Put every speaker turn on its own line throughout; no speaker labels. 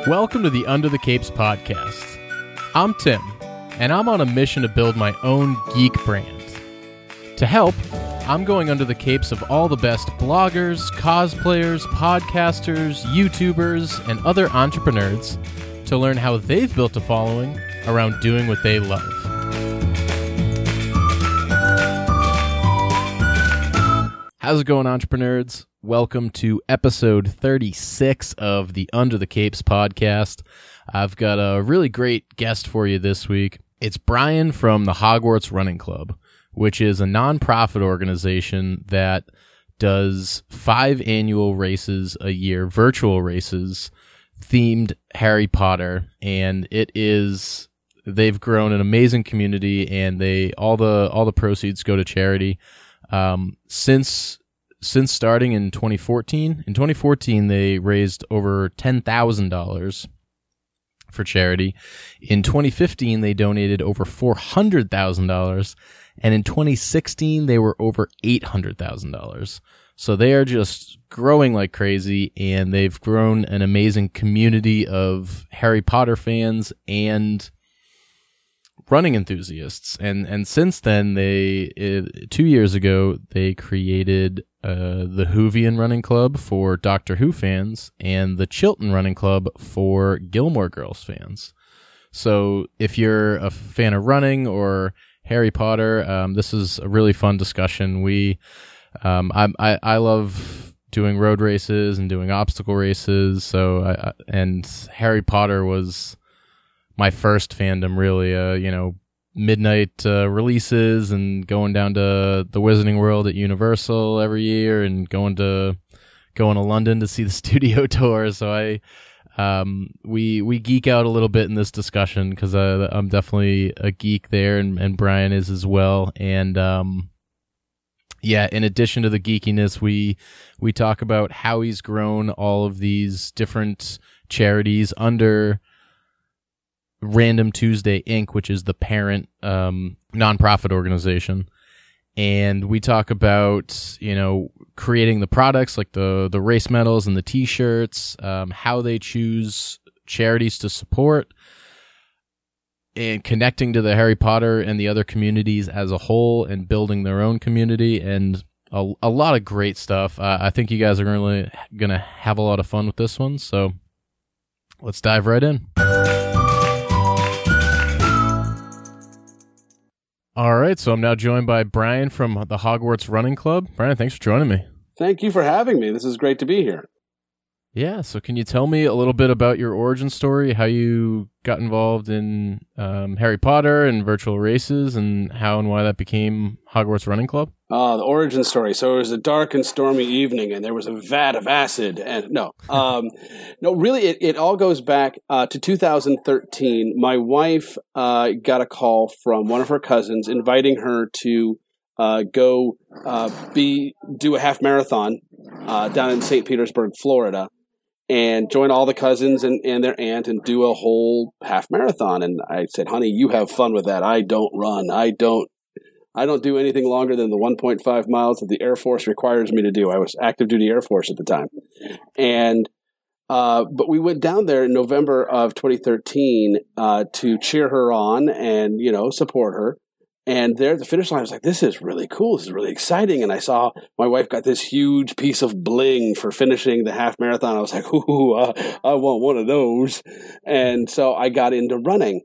Welcome to the Under the Capes podcast. I'm Tim, and I'm on a mission to build my own geek brand. To help, I'm going under the capes of all the best bloggers, cosplayers, podcasters, YouTubers, and other entrepreneurs to learn how they've built a following around doing what they love. How's it going, entrepreneurs? Welcome to episode 36 of the Under the Capes podcast. I've got a really great guest for you this week. It's Brian from the Hogwarts Running Club, which is a nonprofit organization that does 5 annual races a year, virtual races, themed Harry Potter, and they've grown an amazing community, and all the proceeds go to charity. Since starting in 2014, they raised over $10,000 for charity. In 2015, they donated over $400,000, and in 2016, they were over $800,000. So they are just growing like crazy, and they've grown an amazing community of Harry Potter fans and running enthusiasts. And since then, 2 years ago, they created the Whovian Running Club for Doctor Who fans and the Chilton Running Club for Gilmore Girls fans. So if you're a fan of running or Harry Potter, this is a really fun discussion. I love doing road races and doing obstacle races. And Harry Potter was my first fandom, really. Midnight releases and going down to the Wizarding World at Universal every year and going to London to see the studio tour. So we geek out a little bit in this discussion because I'm definitely a geek there, and Brian is as well. And in addition to the geekiness, we talk about how he's grown all of these different charities under Random Tuesday Inc., which is the parent nonprofit organization. And we talk about, creating the products like the race medals and the t-shirts, how they choose charities to support, and connecting to the Harry Potter and the other communities as a whole and building their own community, and a lot of great stuff. I think you guys are really going to have a lot of fun with this one. So let's dive right in. All right, so I'm now joined by Brian from the Hogwarts Running Club. Brian, thanks for joining me.
Thank you for having me. This is great to be here.
Yeah, so can you tell me a little bit about your origin story, how you got involved in Harry Potter and virtual races, and how and why that became Hogwarts Running Club?
The origin story. So it was a dark and stormy evening, and there was a vat of acid. And really, it all goes back to 2013. My wife got a call from one of her cousins inviting her to go do a half marathon down in St. Petersburg, Florida, and join all the cousins and their aunt and do a whole half marathon. And I said, honey, you have fun with that. I don't run. I don't do anything longer than the 1.5 miles that the Air Force requires me to do. I was active duty Air Force at the time. And but we went down there in November of 2013 to cheer her on and, support her. And there at the finish line, I was like, this is really cool. This is really exciting. And I saw my wife got this huge piece of bling for finishing the half marathon. I was like, ooh, I want one of those. And so I got into running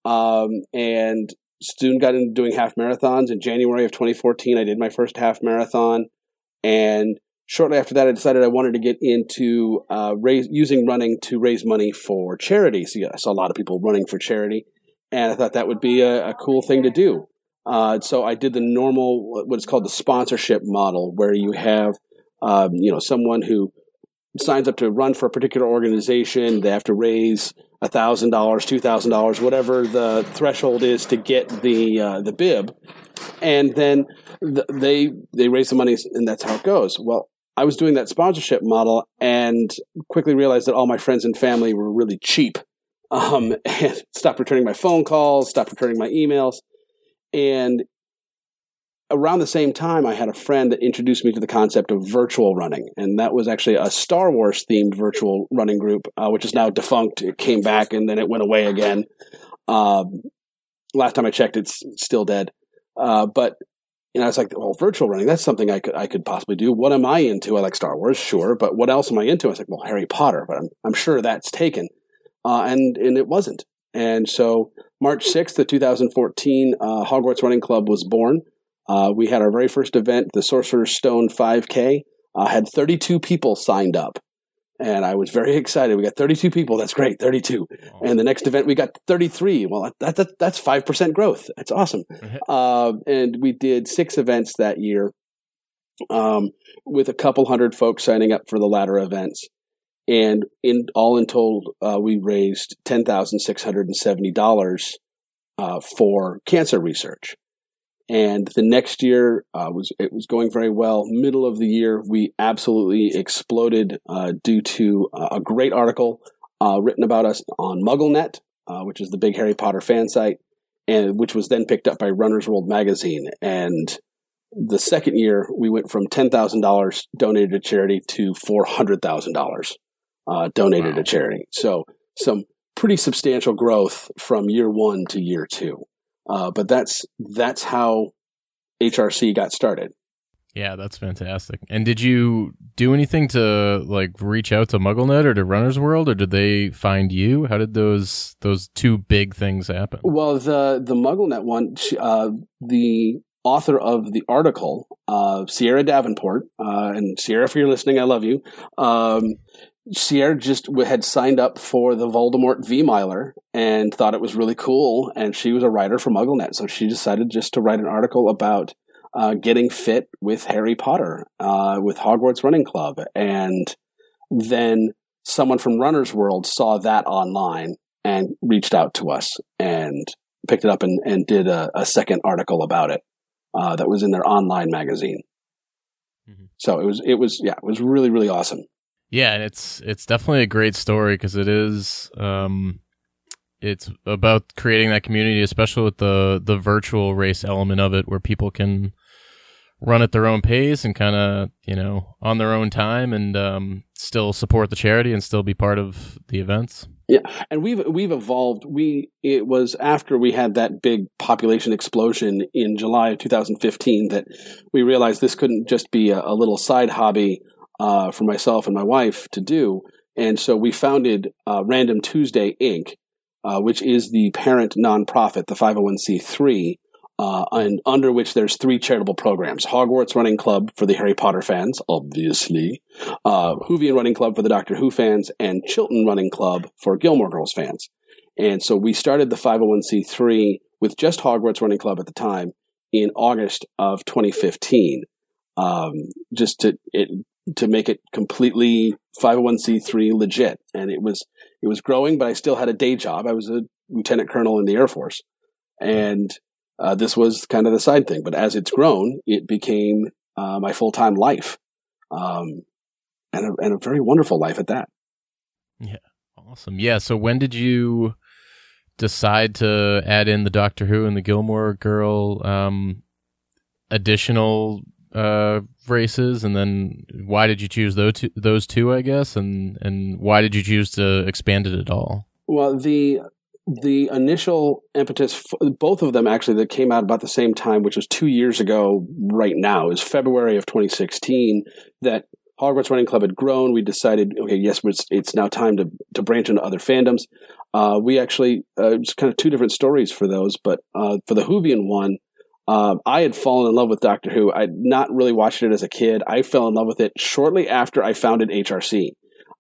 and soon got into doing half marathons. In January of 2014, I did my first half marathon. And shortly after that, I decided I wanted to get into using running to raise money for charity. So I saw a lot of people running for charity, and I thought that would be a cool thing to do. So I did the normal, what's called the sponsorship model, where you have, someone who signs up to run for a particular organization. They have to raise $1,000, $2,000, whatever the threshold is to get the bib, and then they raise the money, and that's how it goes. Well, I was doing that sponsorship model, and quickly realized that all my friends and family were really cheap, and stopped returning my phone calls, stopped returning my emails. And around the same time, I had a friend that introduced me to the concept of virtual running. And that was actually a Star Wars themed virtual running group, which is now defunct. It came back and then it went away again. Last time I checked, it's still dead. But I was like, well, virtual running, that's something I could possibly do. What am I into? I like Star Wars, sure. But what else am I into? I was like, well, Harry Potter, but I'm sure that's taken. And it wasn't. And so March 6th of 2014, Hogwarts Running Club was born. We had our very first event, the Sorcerer's Stone 5K, had 32 people signed up. And I was very excited. We got 32 people. That's great, 32. And the next event, we got 33. Well, that's 5% growth. That's awesome. And we did 6 events that year with a couple hundred folks signing up for the latter events. And in total, we raised $10,670 for cancer research. And the next year it was going very well. Middle of the year, we absolutely exploded due to a great article written about us on MuggleNet, which is the big Harry Potter fan site, and which was then picked up by Runner's World magazine. And the second year, we went from $10,000 donated to charity to $400,000 donated to charity. So some pretty substantial growth from year 1 to year 2. But that's how HRC got started.
Yeah, that's fantastic. And did you do anything to reach out to MuggleNet or to Runner's World, or did they find you? How did those 2 big things happen? Well,
the MuggleNet one, the author of the article, Sierra Davenport, and Sierra, if you're listening, I love you. Sierra just had signed up for the Voldemort V-Miler and thought it was really cool. And she was a writer for MuggleNet. So she decided just to write an article about getting fit with Harry Potter, with Hogwarts Running Club. And then someone from Runner's World saw that online and reached out to us and picked it up and did a second article about it that was in their online magazine. Mm-hmm. So it was really, really awesome.
Yeah, and it's definitely a great story because it is it's about creating that community, especially with the virtual race element of it, where people can run at their own pace and kind of on their own time and still support the charity and still be part of the events.
Yeah, and we've evolved. It was after we had that big population explosion in July of 2015 that we realized this couldn't just be a little side hobby for myself and my wife to do. And so we founded Random Tuesday, Inc., which is the parent nonprofit, the 501c3, and under which there's 3 charitable programs: Hogwarts Running Club for the Harry Potter fans, obviously, Whovian Running Club for the Doctor Who fans, and Chilton Running Club for Gilmore Girls fans. And so we started the 501c3 with just Hogwarts Running Club at the time in August of 2015, just to make it completely 501c3 legit. And it was growing, but I still had a day job. I was a lieutenant colonel in the Air Force. And this was kind of the side thing. But as it's grown, it became my full-time life, and a very wonderful life at that.
Yeah, awesome. Yeah, so when did you decide to add in the Doctor Who and the Gilmore Girl additional races, and then why did you choose those two, I guess, and why did you choose to expand it at all?
Well, the initial impetus, both of them actually, that came out about the same time, which was 2 years ago right now, is February of 2016, that Hogwarts Running Club had grown. We decided, okay, yes, it's now time to branch into other fandoms. We actually, it's kind of 2 different stories for those, but for the Whovian one, I had fallen in love with Doctor Who. I'd not really watched it as a kid. I fell in love with it shortly after I founded HRC.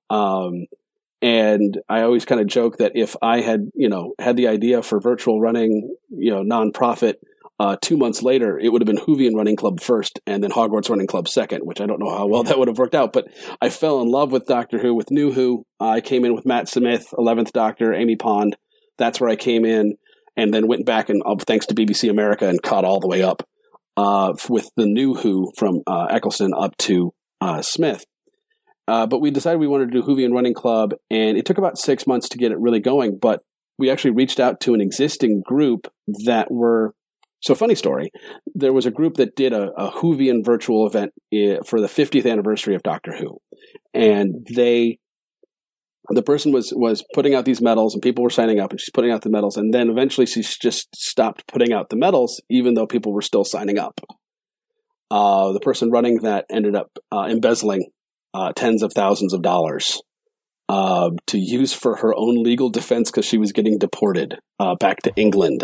And I always kind of joke that if I had the idea for virtual running, nonprofit, 2 months later, it would have been Whovian Running Club first and then Hogwarts Running Club second, which I don't know how well that would have worked out. But I fell in love with Doctor Who, with New Who. I came in with Matt Smith, 11th Doctor, Amy Pond. That's where I came in. And then went back and, thanks to BBC America, and caught all the way up with the New Who from Eccleston up to Smith. But we decided we wanted to do Whovian Running Club, and it took about 6 months to get it really going. But we actually reached out to an existing group that were So, funny story, there was a group that did a Whovian virtual event for the 50th anniversary of Doctor Who. And the person was putting out these medals, and people were signing up, and she's putting out the medals. And then eventually she just stopped putting out the medals, even though people were still signing up. The person running that ended up embezzling tens of thousands of dollars to use for her own legal defense because she was getting deported back to England.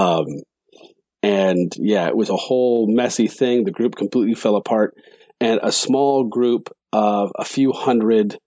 And yeah, it was a whole messy thing. The group completely fell apart, and a small group of a few hundred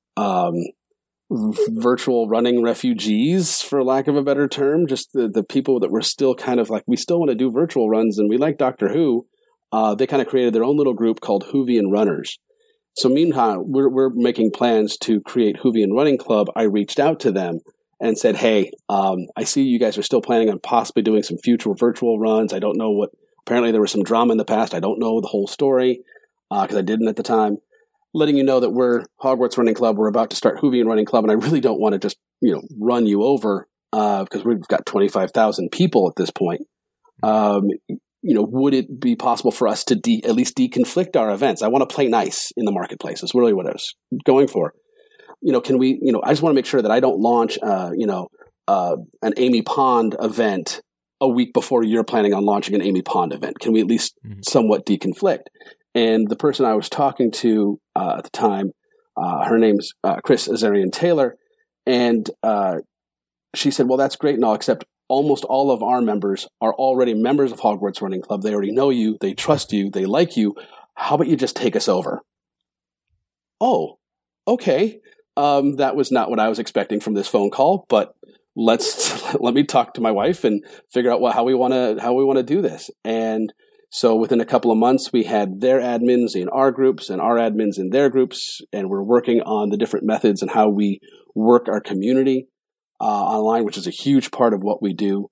virtual running refugees, for lack of a better term, just the people that were still kind of like, we still want to do virtual runs and we like Doctor Who. They kind of created their own little group called Whovian Runners. So meanwhile, we're making plans to create Whovian Running Club. I reached out to them and said, hey, I see you guys are still planning on possibly doing some future virtual runs. I don't know what, apparently there was some drama in the past. I don't know the whole story because I didn't at the time. Letting you know that we're Hogwarts Running Club. We're about to start Whovian Running Club, and I really don't want to just, run you over because we've got 25,000 people at this point. Would it be possible for us to at least deconflict our events? I want to play nice in the marketplace. That's really what I was going for. Can we, I just want to make sure that I don't launch, an Amy Pond event a week before you're planning on launching an Amy Pond event. Can we at least somewhat deconflict? And the person I was talking to at the time, her name's Chris Azarian Taylor, and she said, well, that's great and all, except almost all of our members are already members of Hogwarts Running Club. They already know you. They trust you. They like you. How about you just take us over? Oh, okay. That was not what I was expecting from this phone call, but let me talk to my wife and figure out how we want to do this. And so within a couple of months, we had their admins in our groups and our admins in their groups, and we're working on the different methods and how we work our community online, which is a huge part of what we do.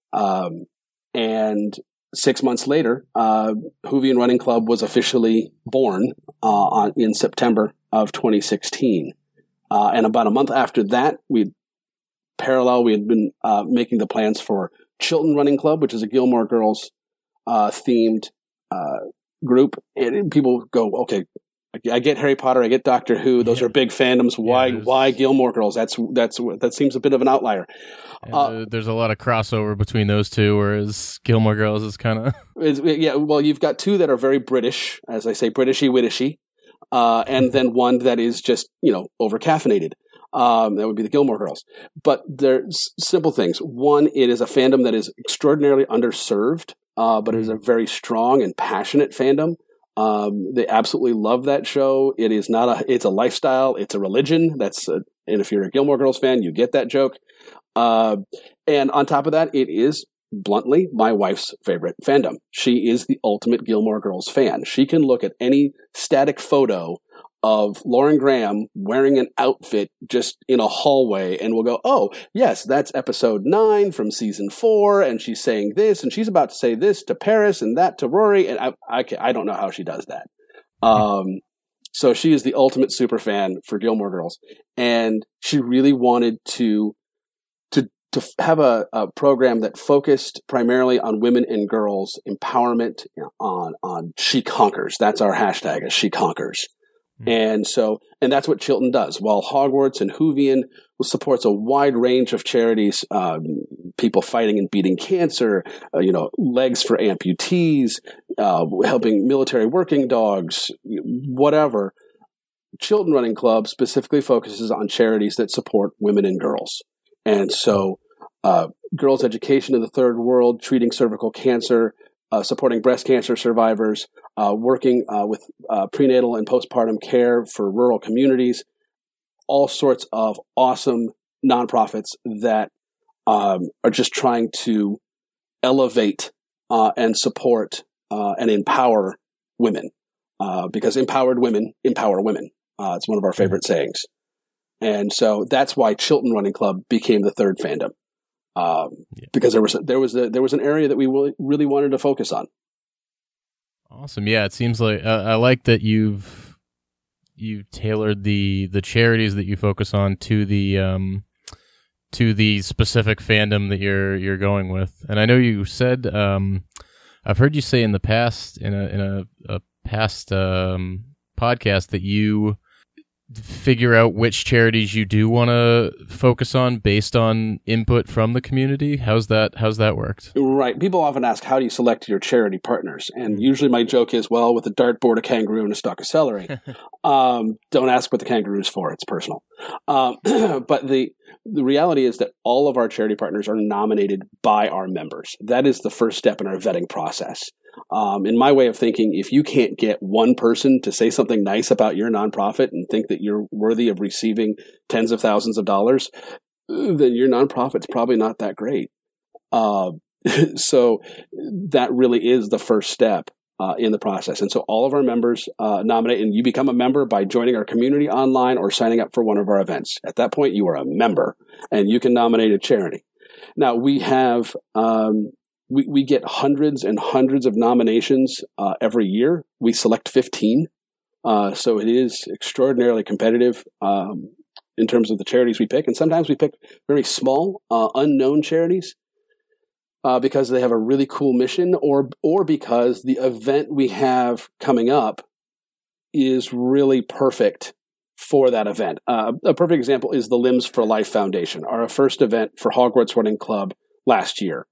And 6 months later, Whovian Running Club was officially born in September of 2016. And about a month after that, we had been making the plans for Chilton Running Club, which is a Gilmore Girls themed group. And people go, okay, I get Harry Potter, I get Doctor Who. Those are big fandoms. Why Gilmore Girls? That seems a bit of an outlier.
There's a lot of crossover between those two, whereas Gilmore Girls is kind of
well, you've got two that are very British, as I say, Britishy Wittishy, and then one that is just over caffeinated. That would be the Gilmore Girls. But there's simple things. One, it is a fandom that is extraordinarily underserved, but it is a very strong and passionate fandom. They absolutely love that show. It's a lifestyle. It's a religion. And if you're a Gilmore Girls fan, you get that joke. And on top of that, it is bluntly my wife's favorite fandom. She is the ultimate Gilmore Girls fan. She can look at any static photo of Lauren Graham wearing an outfit just in a hallway and will go, oh, yes, that's episode 9 from season 4. And she's saying this, and she's about to say this to Paris and that to Rory. And I don't know how she does that. So she is the ultimate super fan for Gilmore Girls. And she really wanted to have a program that focused primarily on women and girls empowerment on She Conquers. That's our hashtag, is She Conquers. And that's what Chilton does. While Hogwarts and Whovian supports a wide range of charities, people fighting and beating cancer, legs for amputees, helping military working dogs, whatever. Chilton Running Club specifically focuses on charities that support women and girls. And so, girls' education in the third world, treating cervical cancer, supporting breast cancer survivors, working with prenatal and postpartum care for rural communities, all sorts of awesome nonprofits that are just trying to elevate and support and empower women, because empowered women empower women. It's one of our favorite sayings. And so that's why Chilton Running Club became the third fandom. Because there was an area that we really wanted to focus on.
Awesome. Yeah, it seems like I like that you've tailored the charities that you focus on to the to the specific fandom that you're going with. And I know you said, I've heard you say in the past, in a past podcast, that you figure out which charities you do want to focus on based on input from the community. How's that worked?
Right. People often ask, how do you select your charity partners? And usually my joke is, well, with a dartboard, a kangaroo, and a stalk of celery. Don't ask what the kangaroo is for. It's personal. But the reality is that all of our charity partners are nominated by our members. That is the first step in our vetting process. In my way of thinking, if you can't get one person to say something nice about your nonprofit and think that you're worthy of receiving tens of thousands of dollars, then your nonprofit's probably not that great. So that really is the first step in the process. And so all of our members nominate, and you become a member by joining our community online or signing up for one of our events. At that point, you are a member, and you can nominate a charity. Now, we have... We get hundreds and hundreds of nominations every year. We select 15. So it is extraordinarily competitive in terms of the charities we pick. And sometimes we pick very small, unknown charities because they have a really cool mission or because the event we have coming up is really perfect for that event. A perfect example is the Limbs for Life Foundation, our first event for Hogwarts Running Club last year.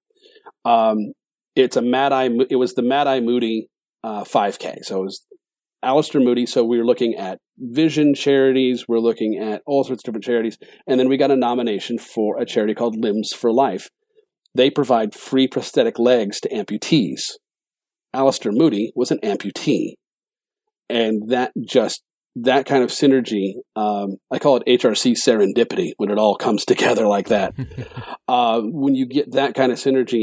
It was the Mad Eye Moody 5K. So it was Alistair Moody. So we were looking at vision charities. We're looking at all sorts of different charities. And then we got a nomination for a charity called Limbs for Life. They provide free prosthetic legs to amputees. Alistair Moody was an amputee. And that kind of synergy, I call it HRC serendipity when it all comes together like that. When you get that kind of synergy,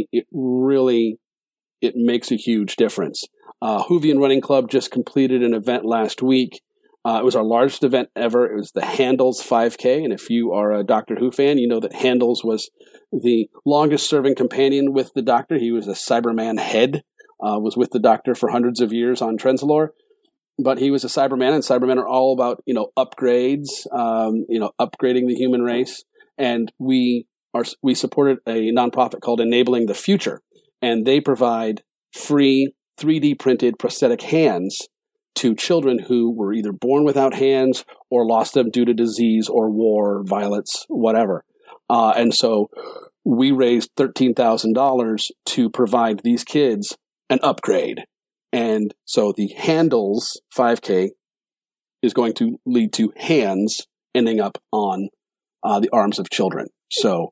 it makes a huge difference. Whovian Running Club just completed an event last week. It was our largest event ever. It was the Handles 5K. And if you are a Doctor Who fan, you know that Handles was the longest serving companion with the Doctor. He was a Cyberman head, was with the Doctor for hundreds of years on Trenzalore. But he was a Cyberman, and Cybermen are all about, upgrades, upgrading the human race. And we supported a nonprofit called Enabling the Future, and they provide free 3D printed prosthetic hands to children who were either born without hands or lost them due to disease or war, violence, whatever. And so we raised $13,000 to provide these kids an upgrade. And so the Handles 5K is going to lead to hands ending up on the arms of children. So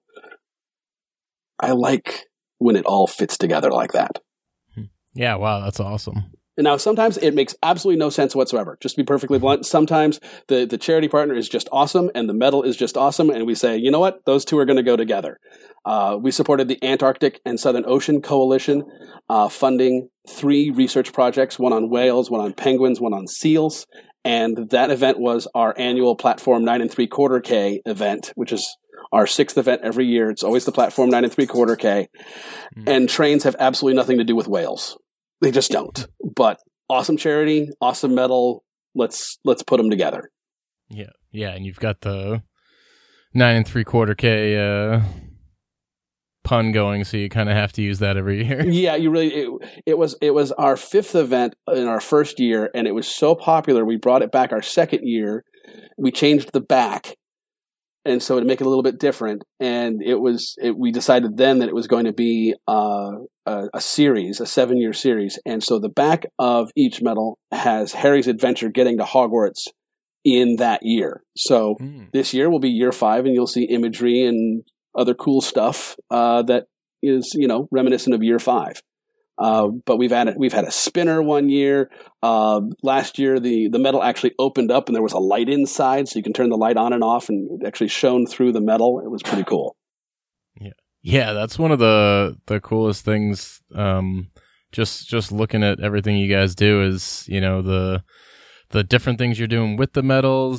I like when it all fits together like that.
Yeah, wow, that's awesome.
And now sometimes it makes absolutely no sense whatsoever. Just to be perfectly blunt, sometimes the charity partner is just awesome and the medal is just awesome. And we say, you know what? Those two are going to go together. We supported the Antarctic and Southern Ocean Coalition, funding 3 research projects, one on whales, one on penguins, one on seals. And that event was our annual Platform 9 3/4K event, which is our 6th event every year. It's always the Platform 9 3/4K. And trains have absolutely nothing to do with whales. They just don't. But awesome charity, awesome medal. Let's put them together.
Yeah, and you've got the 9 3/4K pun going, so you kind of have to use that every year.
Yeah, you really. It was our 5th event in our first year, and it was so popular we brought it back our second year. We changed the back, and so to make it a little bit different, and we decided then that it was going to be a series, a 7-year series, and so the back of each medal has Harry's adventure getting to Hogwarts in that year. So this year will be year 5, and you'll see imagery and other cool stuff that is, reminiscent of year 5. But we've had a spinner one year. Last year, the medal actually opened up and there was a light inside, so you can turn the light on and off, and it actually shone through the medal. It was pretty cool.
Yeah, that's one of the coolest things. Just looking at everything you guys do is, the different things you're doing with the medals,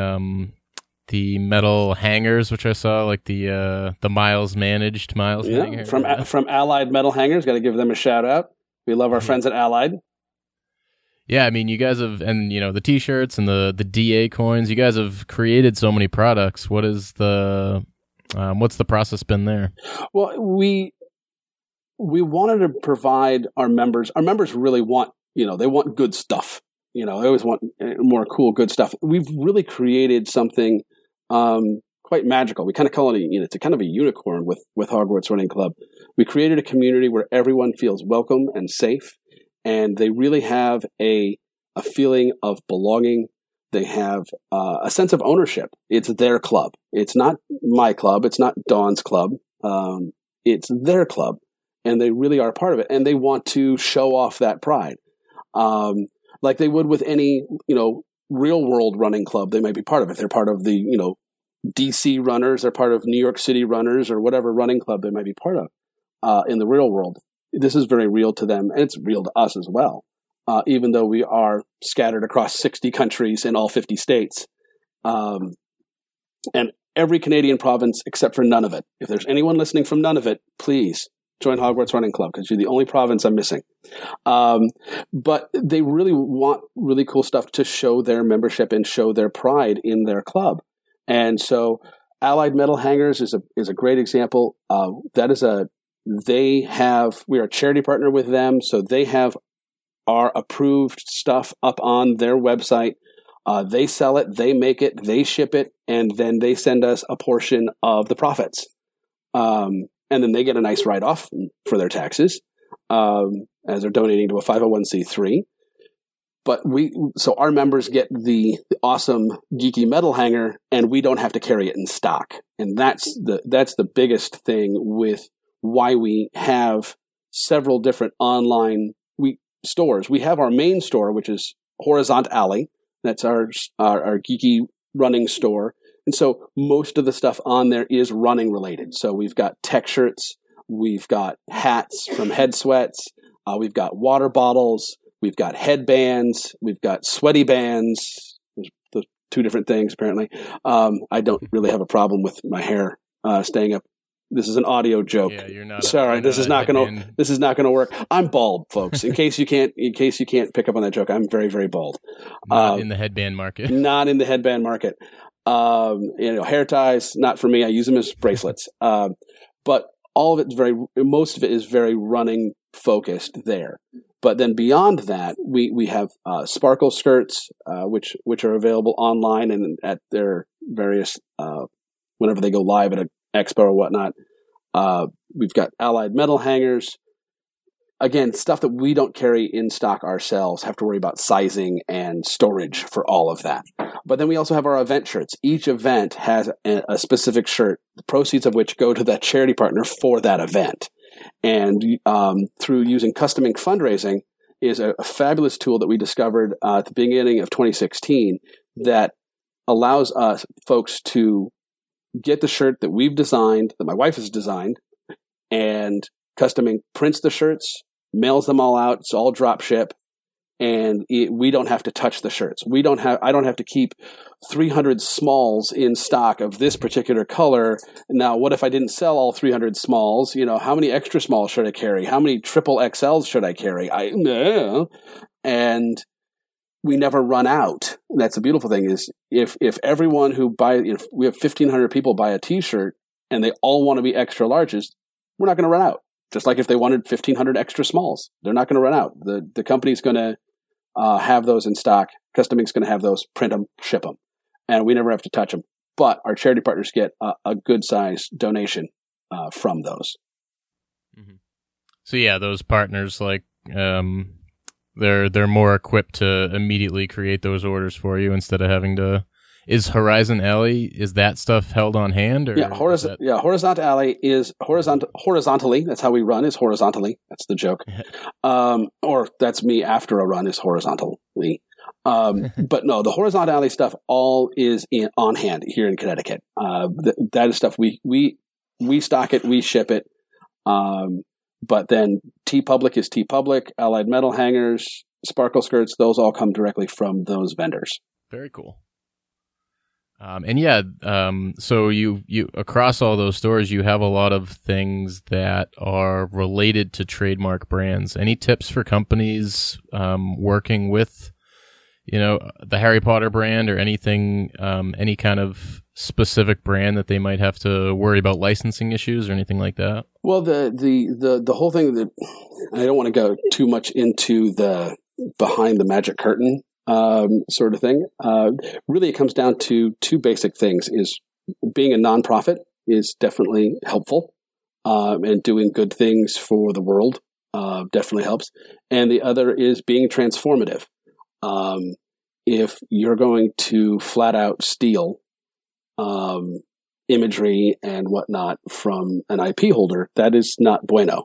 the metal hangers, which I saw, like the Miles hanger.
From Allied Metal Hangers. Got to give them a shout out. We love our friends at Allied.
Yeah, I mean, you guys have, and the T-shirts and the DA coins. You guys have created so many products. What is What's the process been there?
Well, we wanted to provide our members. Our members really want, they want good stuff. They always want more cool, good stuff. We've really created something quite magical. We kind of call it it's a kind of a unicorn with Hogwarts Running Club. We created a community where everyone feels welcome and safe, and they really have a feeling of belonging. They have a sense of ownership. It's their club. It's not my club. It's not Dawn's club. It's their club, and they really are part of it. And they want to show off that pride, like they would with any real world running club. They might be part of it. They're part of the DC runners. They're part of New York City runners or whatever running club they might be part of in the real world. This is very real to them, and it's real to us as well. Even though we are scattered across 60 countries in all 50 states, and every Canadian province except for Nunavut. If there's anyone listening from Nunavut, please join Hogwarts Running Club because you're the only province I'm missing. But they really want really cool stuff to show their membership and show their pride in their club. And so Allied Metal Hangers is a great example. We are a charity partner with them, so they have our approved stuff up on their website. They sell it, they make it, they ship it, and then they send us a portion of the profits. And then they get a nice write-off for their taxes as they're donating to a 501c3. But so our members get the awesome geeky metal hanger, and we don't have to carry it in stock. And that's the biggest thing with why we have several different online stores. We have our main store, which is Horizont Alley. That's our geeky running store. And so most of the stuff on there is running related. So we've got tech shirts, we've got hats from Head Sweats, we've got water bottles, we've got headbands, we've got sweaty bands. There's the two different things apparently. I don't really have a problem with my hair staying up. This is an audio joke. Yeah, you're not. Sorry, this is not going to work. I'm bald, folks. In case you can't pick up on that joke, I'm very, very bald.
Not in the headband market.
Not in the headband market. Hair ties, not for me. I use them as bracelets. But most of it is very running focused there. But then beyond that, we have sparkle skirts, which are available online and at their various whenever they go live at a expo or whatnot. We've got Allied Metal Hangers. Again, stuff that we don't carry in stock ourselves, have to worry about sizing and storage for all of that. But then we also have our event shirts. Each event has a specific shirt, the proceeds of which go to that charity partner for that event. And through using Custom Ink fundraising is a fabulous tool that we discovered at the beginning of 2016 that allows us folks to get the shirt that we've designed, that my wife has designed, and Custom Ink prints the shirts, mails them all out. It's all drop ship, and we don't have to touch the shirts. I don't have to keep 300 smalls in stock of this particular color. Now, what if I didn't sell all 300 smalls? How many extra smalls should I carry? How many triple XLs should I carry? And we never run out. And that's the beautiful thing is if everyone who if we have 1,500 people buy a T-shirt and they all want to be extra larges, we're not going to run out. Just like if they wanted 1,500 extra smalls, they're not going to run out. The company's going to have those in stock. Custom Ink's going to have those, print them, ship them, and we never have to touch them. But our charity partners get a good size donation from those.
Mm-hmm. So yeah, those partners they're more equipped to immediately create those orders for you instead of having to. Is Horizon Alley, is that stuff held on hand? Or
Horizont Alley is horizontally. That's how we run, is horizontally. That's the joke. Or that's me after a run is horizontally. But no, the Horizont Alley stuff all is on hand here in Connecticut. That is stuff we stock it, we ship it. But then TeePublic is TeePublic, Allied Metal Hangers, Sparkle Skirts, those all come directly from those vendors.
Very cool. So you across all those stores, you have a lot of things that are related to trademark brands. Any tips for companies working with the Harry Potter brand or anything, any kind of specific brand that they might have to worry about licensing issues or anything like that?
Well, the whole thing that I don't want to go too much into the behind the magic curtain sort of thing. Really, it comes down to two basic things: is being a nonprofit is definitely helpful, and doing good things for the world definitely helps. And the other is being transformative. If you're going to flat out steal imagery and whatnot from an IP holder, that is not bueno.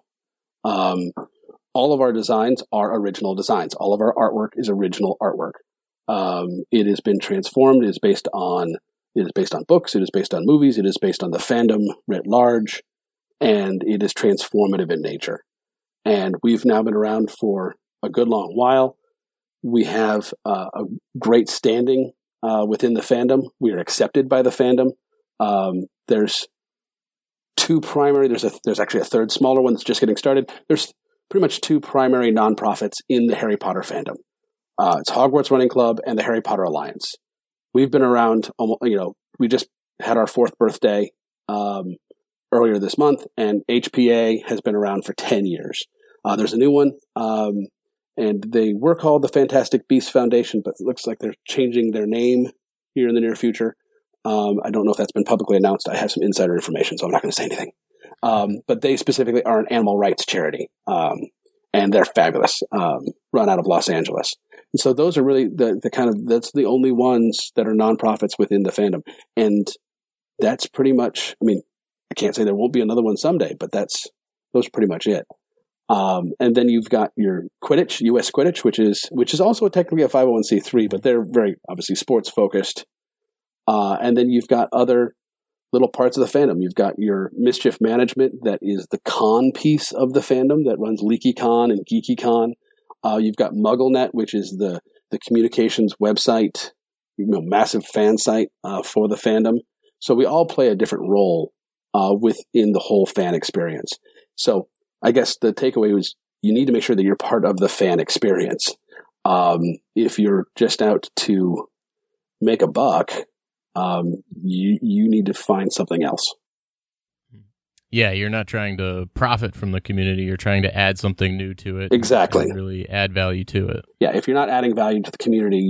All of our designs are original designs. All of our artwork is original artwork. It has been transformed. It is based on books. It is based on movies. It is based on the fandom writ large, and it is transformative in nature. And we've now been around for a good long while. We have a great standing within the fandom. We are accepted by the fandom. There's two primary. There's actually a third smaller one that's just getting started. There's pretty much two primary nonprofits in the Harry Potter fandom. It's Hogwarts Running Club and the Harry Potter Alliance. We've been around. We just had our 4th birthday earlier this month, and HPA has been around for 10 years. There's a new one. And they were called the Fantastic Beasts Foundation, but it looks like they're changing their name here in the near future. I don't know if that's been publicly announced. I have some insider information, so I'm not going to say anything. But they specifically are an animal rights charity, and they're fabulous, run out of Los Angeles. And so those are really that's the only ones that are nonprofits within the fandom. And that's pretty much, I can't say there won't be another one someday, but those are pretty much it. And then you've got your Quidditch, US Quidditch, which is also technically a 501c3, but they're very obviously sports focused. And then you've got other little parts of the fandom. You've got your Mischief Management, that is the con piece of the fandom that runs LeakyCon and GeekyCon. You've got MuggleNet, which is the communications website, massive fan site for the fandom. So we all play a different role within the whole fan experience. So I guess the takeaway was you need to make sure that you're part of the fan experience. If you're just out to make a buck, you need to find something else.
Yeah, you're not trying to profit from the community. You're trying to add something new to it.
Exactly.
And really add value to it.
Yeah, if you're not adding value to the community,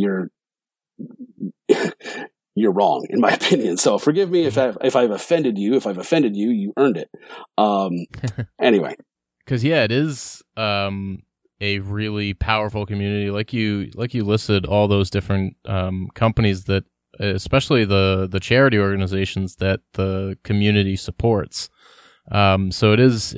you're wrong, in my opinion. So forgive me if I've offended you. If I've offended you, you earned it. Anyway.
Because it is a really powerful community. Like you listed all those different companies that, especially the charity organizations that the community supports. So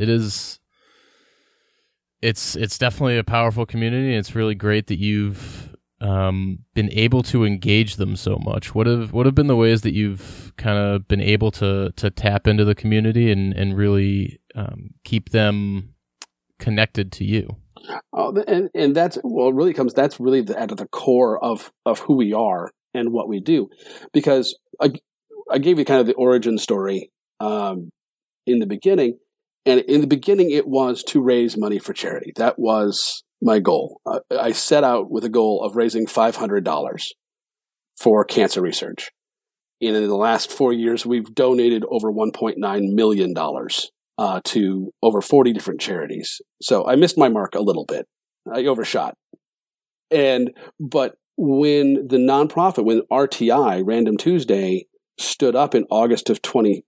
it's definitely a powerful community, and it's really great that you've been able to engage them so much. What have been the ways that you've kind of been able to tap into the community and really keep them connected to you?
Oh, and that's that's really at the core of who we are and what we do, because I gave you kind of the origin story in the beginning, and in the beginning it was to raise money for charity. That was my goal. I set out with a goal of raising $500 for cancer research. And in the last 4 years, we've donated over $1.9 million to over 40 different charities. So I missed my mark a little bit. I overshot. But when the nonprofit, when RTI, Random Tuesday, stood up in August of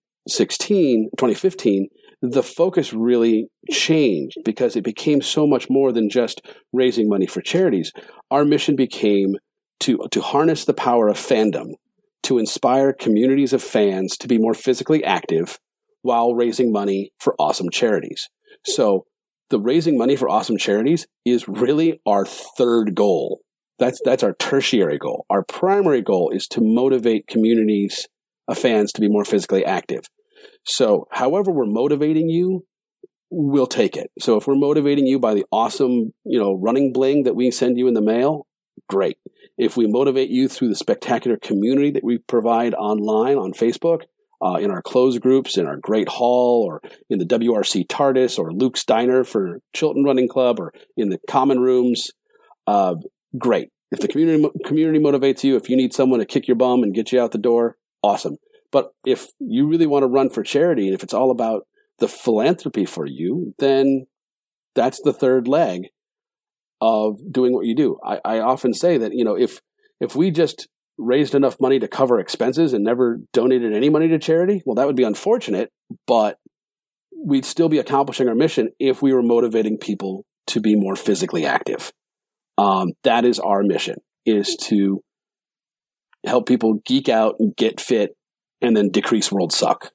2015, the focus really changed because it became so much more than just raising money for charities. Our mission became to harness the power of fandom, to inspire communities of fans to be more physically active while raising money for awesome charities. So the raising money for awesome charities is really our third goal. That's our tertiary goal. Our primary goal is to motivate communities of fans to be more physically active. So however we're motivating you, we'll take it. So if we're motivating you by the awesome, running bling that we send you in the mail, great. If we motivate you through the spectacular community that we provide online on Facebook, in our closed groups, in our Great Hall, or in the WRC TARDIS, or Luke's Diner for Chilton Running Club, or in the common rooms, great. If the community motivates you, if you need someone to kick your bum and get you out the door, awesome. But if you really want to run for charity, and if it's all about the philanthropy for you, then that's the third leg of doing what you do. I often say that, if we just raised enough money to cover expenses and never donated any money to charity, well, that would be unfortunate, but we'd still be accomplishing our mission if we were motivating people to be more physically active. That is our mission, is to help people geek out and get fit and then decrease world suck.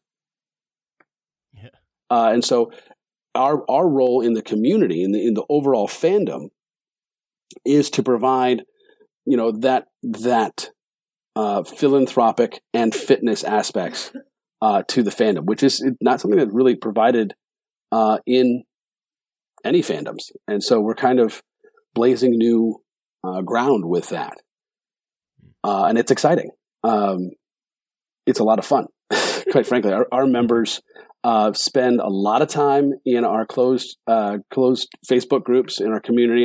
Yeah. And so our role in the community, in the overall fandom, is to provide, that philanthropic and fitness aspects to the fandom, which is not something that's really provided in any fandoms. And so we're kind of blazing new ground with that. And it's exciting. It's a lot of fun. Quite frankly, our members spend a lot of time in our closed Facebook groups in our community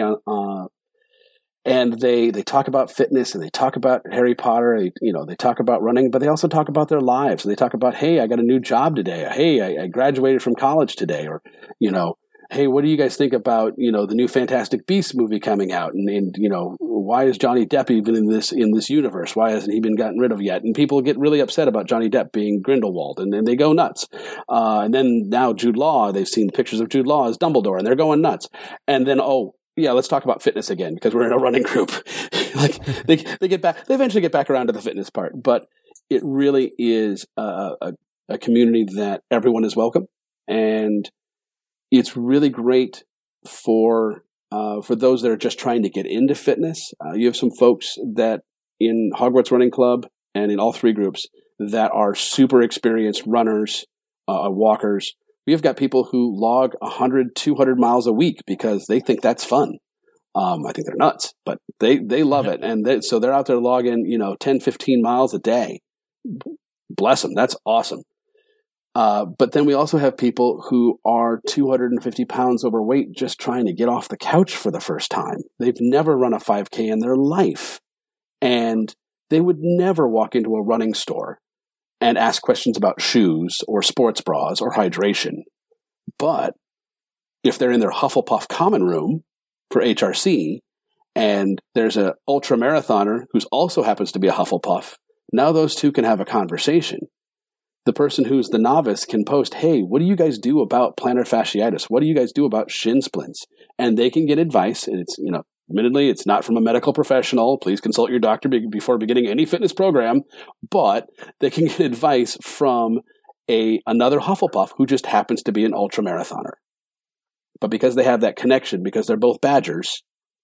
and they talk about fitness and they talk about Harry Potter. They talk about running, but they also talk about their lives. They talk about, hey, I got a new job today. Hey, I graduated from college today. Or, hey, what do you guys think about, the new Fantastic Beasts movie coming out? And why is Johnny Depp even in this universe? Why hasn't he been gotten rid of yet? And people get really upset about Johnny Depp being Grindelwald, and then they go nuts. And then now Jude Law, they've seen pictures of Jude Law as Dumbledore, and they're going nuts. And then, let's talk about fitness again, because we're in a running group. Like they eventually get back around to the fitness part, but it really is a community that everyone is welcome. And it's really great for those that are just trying to get into fitness. You have some folks that in Hogwarts Running Club and in all three groups that are super experienced runners, walkers. We've got people who log 100, 200 miles a week because they think that's fun. I think they're nuts, but they love it. And so they're out there logging, 10, 15 miles a day. Bless them. That's awesome. But then we also have people who are 250 pounds overweight just trying to get off the couch for the first time. They've never run a 5K in their life. And they would never walk into a running store and ask questions about shoes or sports bras or hydration. But if they're in their Hufflepuff common room for HRC and there's an ultra marathoner who also happens to be a Hufflepuff, now those two can have a conversation. The person who's the novice can post, hey, what do you guys do about plantar fasciitis? What do you guys do about shin splints? And they can get advice. And it's, admittedly, it's not from a medical professional. Please consult your doctor before beginning any fitness program. But they can get advice from another Hufflepuff who just happens to be an ultramarathoner. But because they have that connection, because they're both Badgers,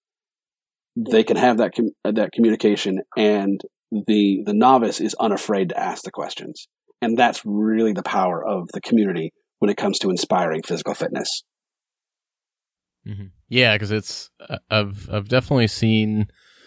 they can have that communication, and the novice is unafraid to ask the questions. And that's really the power of the community when it comes to inspiring physical fitness.
Mm-hmm. Yeah, because I've definitely seen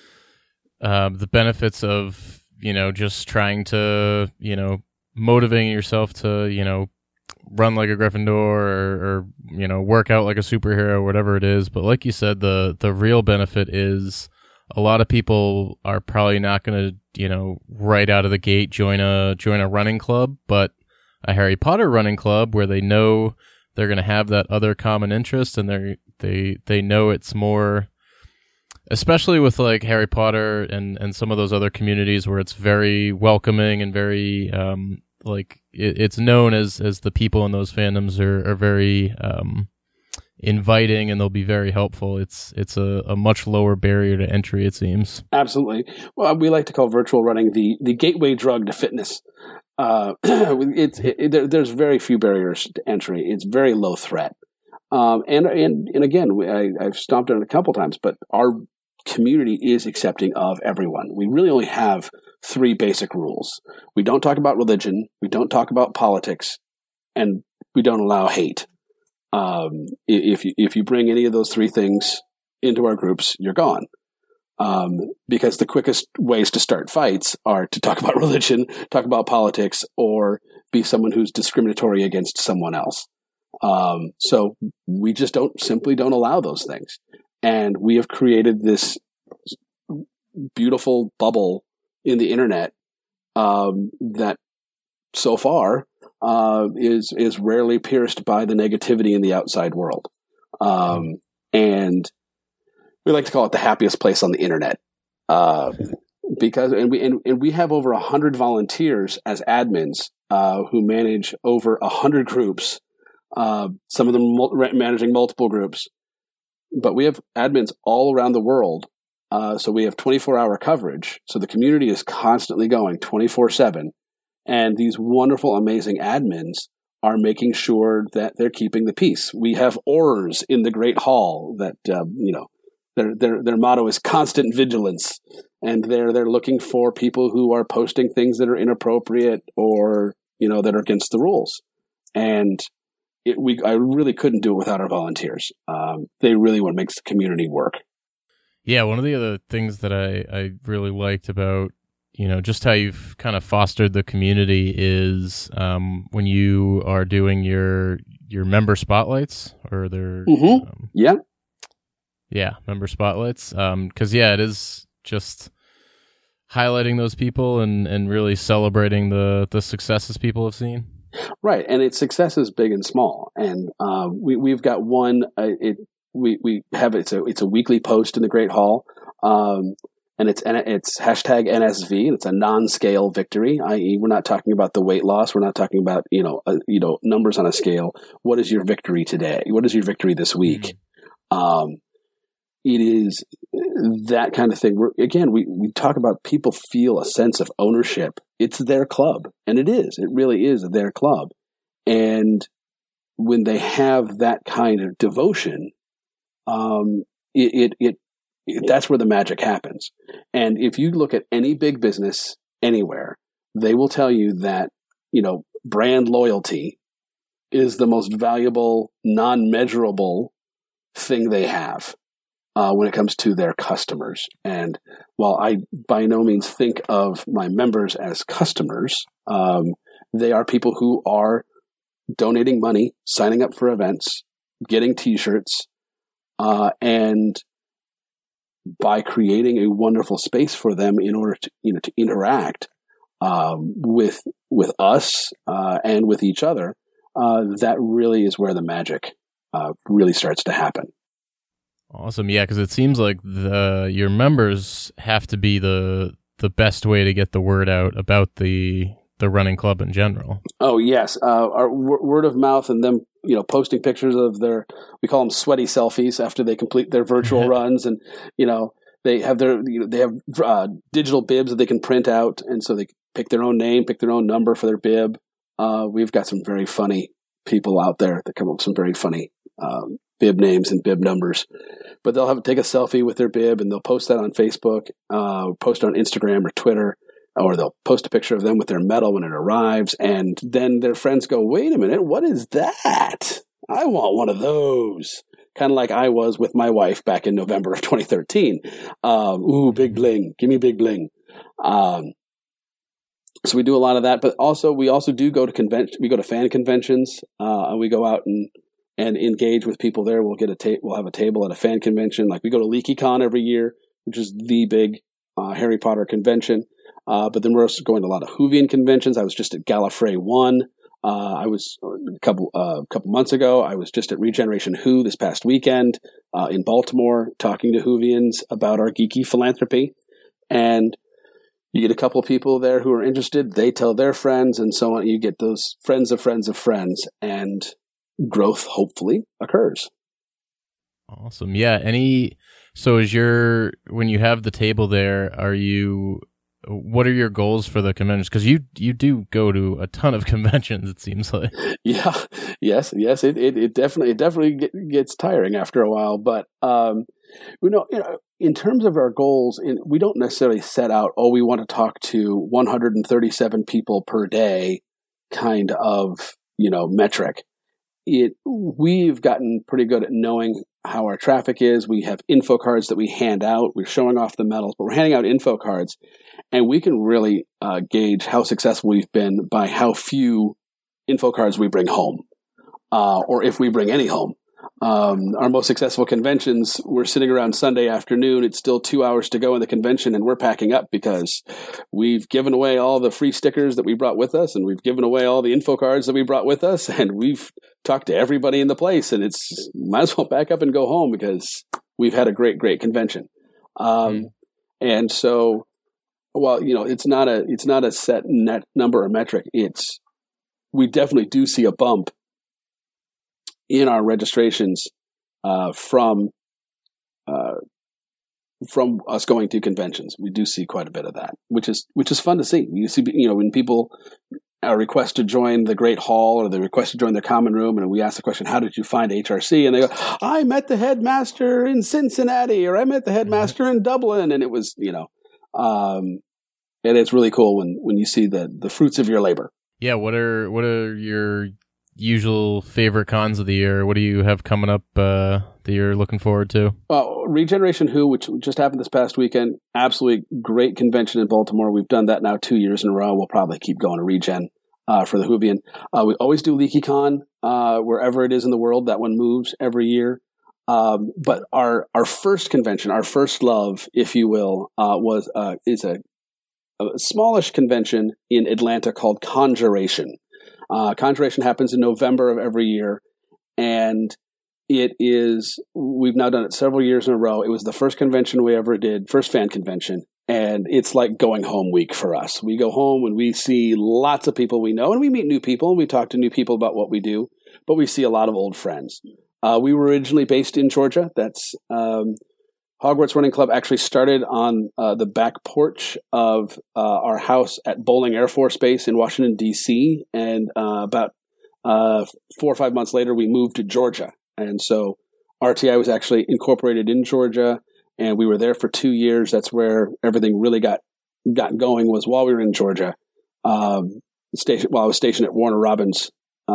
the benefits of just trying to motivating yourself to run like a Gryffindor or work out like a superhero, whatever it is. But like you said, the real benefit is a lot of people are probably not going to right out of the gate join a running club, but a Harry Potter running club where they know they're going to have that other common interest, and they know it's more, especially with like Harry Potter and some of those other communities where it's very welcoming and very it's known as the people in those fandoms are very inviting, and they'll be very helpful. It's a much lower barrier to entry, it seems.
Absolutely. Well, we like to call virtual running the gateway drug to fitness. There's very few barriers to entry. It's very low threat. And again, I've stomped on it a couple times, but our community is accepting of everyone. We really only have three basic rules. We don't talk about religion, we don't talk about politics, and we don't allow hate. If you bring any of those three things into our groups, you're gone. Because the quickest ways to start fights are to talk about religion, talk about politics, or be someone who's discriminatory against someone else. So we just don't allow those things. And we have created this beautiful bubble in the internet that so far is rarely pierced by the negativity in the outside world. And we like to call it the happiest place on the internet. Because we have over 100 volunteers as admins who manage over 100 groups, some of them managing multiple groups. But we have admins all around the world. So we have 24-hour coverage. So the community is constantly going 24/7. And these wonderful, amazing admins are making sure that they're keeping the peace. We have Aurors in the Great Hall that, their motto is constant vigilance. And they're looking for people who are posting things that are inappropriate or, that are against the rules. And I really couldn't do it without our volunteers. They really what makes the community work.
Yeah, one of the other things that I really liked about, just how you've kind of fostered the community is when you are doing your member spotlights or their member spotlights. Because it is just highlighting those people and really celebrating the successes people have seen.
Right, and its successes big and small. And we've got one. We have it's a weekly post in the Great Hall, and it's hashtag NSV. And it's a non-scale victory, i.e., we're not talking about the weight loss. We're not talking about numbers on a scale. What is your victory today? What is your victory this week? It is that kind of thing. We talk about people feel a sense of ownership. It's their club, and it is. It really is their club. And when they have that kind of devotion, that's where the magic happens. And if you look at any big business anywhere, they will tell you that brand loyalty is the most valuable, non-measurable thing they have. When it comes to their customers. And while I by no means think of my members as customers, they are people who are donating money, signing up for events, getting T-shirts, and by creating a wonderful space for them in order to to interact with us and with each other, that really is where the magic really starts to happen.
Awesome. Yeah, because it seems like your members have to be the best way to get the word out about the running club in general. Oh, yes. Our word of mouth and them, posting pictures of we call them sweaty selfies after they complete their virtual runs. And, they have digital bibs that they can print out. And so they pick their own name, pick their own number for their bib. We've got some very funny people out there that come up with some very funny bib names and bib numbers, but they'll take a selfie with their bib and they'll post that on Facebook, post on Instagram or Twitter, or they'll post a picture of them with their medal when it arrives. And then their friends go, wait a minute, what is that? I want one of those. Kind of like I was with my wife back in November of 2013. Big bling. Give me big bling. So we do a lot of that, but we also do go to convention. We go to fan conventions, and we go out and engage with people there. We'll we'll have a table at a fan convention. Like we go to LeakyCon every year, which is the big Harry Potter convention. But then we're also going to a lot of Whovian conventions. I was just at Gallifrey 1. I was a couple months ago. I was just at Regeneration Who this past weekend in Baltimore, talking to Whovians about our geeky philanthropy. And you get a couple of people there who are interested. They tell their friends, and so on. You get those friends of friends of friends, and growth hopefully occurs. Awesome. Yeah. So when you have the table there, what are your goals for the conventions? Because you do go to a ton of conventions, it seems like. Yeah. Yes. It definitely gets tiring after a while. But in terms of our goals, we don't necessarily set out, we want to talk to 137 people per day kind of metric. We've gotten pretty good at knowing how our traffic is. We have info cards that we hand out. We're showing off the medals, but we're handing out info cards, and we can really gauge how successful we've been by how few info cards we bring home, or if we bring any home.
Our most successful conventions, we're sitting around Sunday afternoon. It's still 2 hours to go in the convention, and we're packing up because we've given away all the free stickers that we brought with us, and we've given away all the info cards that we brought with us, and we've talked to everybody in the place, and it's might as well pack up and go home because we've had a great, great convention. And so, well, it's not a set net number or metric. We definitely do see a bump in our registrations from us going to conventions. We do see quite a bit of that, which is fun to see. You see, when people request to join the Great Hall or they request to join the Common Room, and we ask the question, "How did you find HRC?" and they go, "I met the headmaster in Cincinnati," or "I met the headmaster in Dublin," and it was, and it's really cool when you see the fruits of your labor.
Yeah, what are your usual favorite cons of the year? What do you have coming up that you're looking forward to?
Regeneration Who, which just happened this past weekend, absolutely great convention in Baltimore. We've done that now 2 years in a row. We'll probably keep going to Regen for the Whovian. We always do LeakyCon wherever it is in the world. That one moves every year. But our first convention, our first love, if you will, is a smallish convention in Atlanta called Conjuration. Conjuration happens in November of every year, and we've now done it several years in a row. It was the first convention we ever did, first fan convention, and it's like going home week for us. We go home and we see lots of people we know, and we meet new people, and we talk to new people about what we do, but we see a lot of old friends. We were originally based in Georgia. That's Hogwarts Running Club actually started on the back porch of our house at Bolling Air Force Base in Washington, D.C., and about 4 or 5 months later, we moved to Georgia. And so RTI was actually incorporated in Georgia, and we were there for 2 years. That's where everything really got going, was while we were in Georgia. While I was stationed at Warner Robins